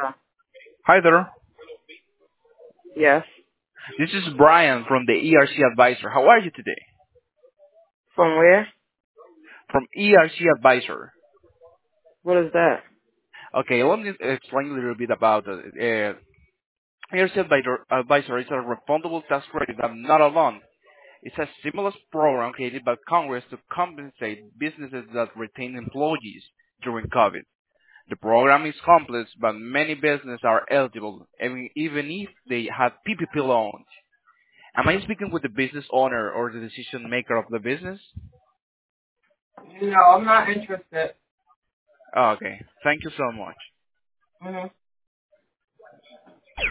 Uh, Hi there. yes. This is Brian from the ERC Advisor. How are you today? From where? From ERC Advisor. What is that? Okay, let me explain a little bit about ERC Advisor is a refundable tax credit. I'm not alone. It's a stimulus program created by Congress to compensate businesses that retain employees during COVID. The program is complex, but many businesses are eligible, even if they have PPP loans. Am I speaking with the business owner or the decision maker of the business? No, I'm not interested. Oh, okay. Thank you so much. Mhm.